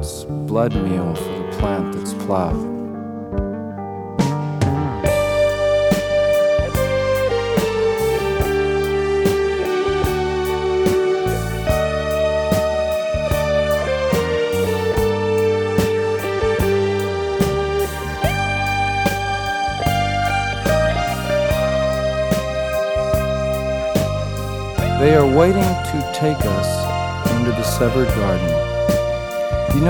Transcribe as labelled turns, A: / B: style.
A: It's blood meal for the plant that's plowed. They are waiting to take us into the severed garden.